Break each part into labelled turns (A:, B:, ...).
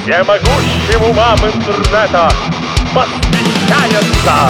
A: всемогущим умам интернета посвящается.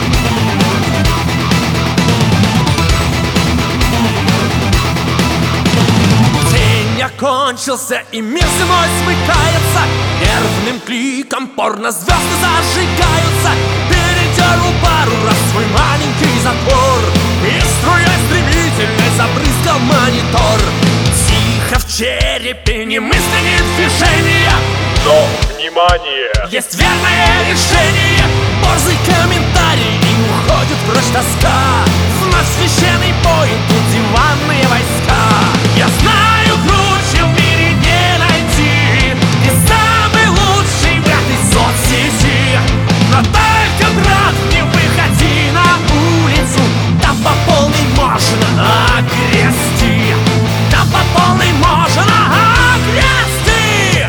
B: День окончился, и мир зимой смыкается. Нервным кликом порнозвезды зажигаются. Передернул пару раз свой маленький затвор, и струей стремительной забрызгал монитор. Тихо в черепе не мысленит движения,
A: но, внимание!
B: есть верное решение. Борзый комментарий, и уходит прочь тоска. Вновь священный бой, тут диванные войска. Я знаю, круче в мире не найти, и самый лучший в этой соцсети. Но только, брат, не выходи на улицу, там по полной можно огрести. Там по полной можно огрести.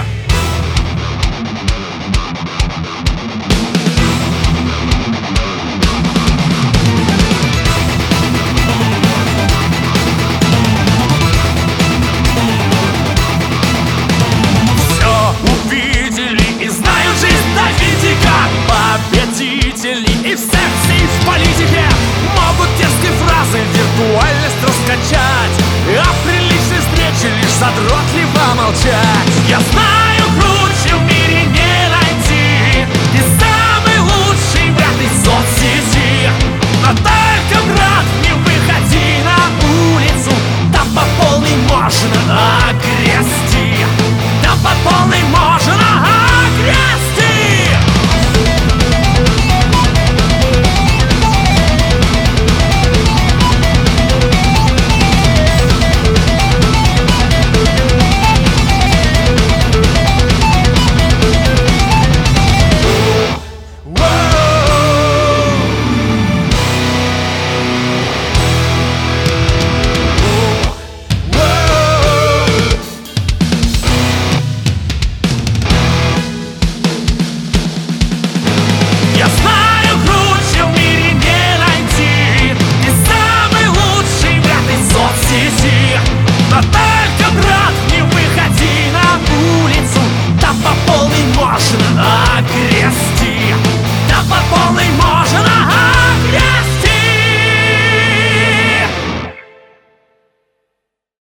B: Увидели и знают жизнь до физика. Победители и в сексе, и в политике могут дерзкой фразой виртуальность раскачать, а при личной встрече лишь задротливо молчать. Я знаю, круче в мире не найти, и самый лучший в этой соцсети. Но только, брат, не выходи на улицу, там по полной можно